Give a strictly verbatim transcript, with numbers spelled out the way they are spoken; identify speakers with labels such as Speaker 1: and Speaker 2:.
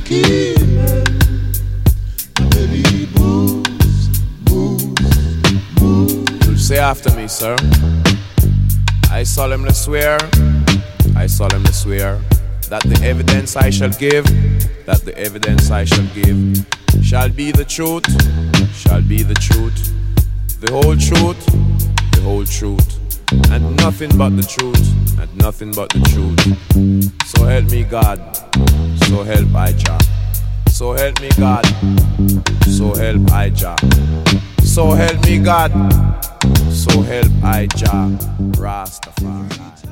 Speaker 1: killing. Baby, moves, moves, moves.
Speaker 2: You'll say after me, sir. I solemnly swear, I solemnly swear that the evidence I shall give, that the evidence I shall give shall be the truth, shall be the truth, the whole truth, the whole truth, and nothing but the truth, and nothing but the truth. So help me God, so help I Jah. So help me God, so help I Jah. So help me God, so help I Jah. Rastafari.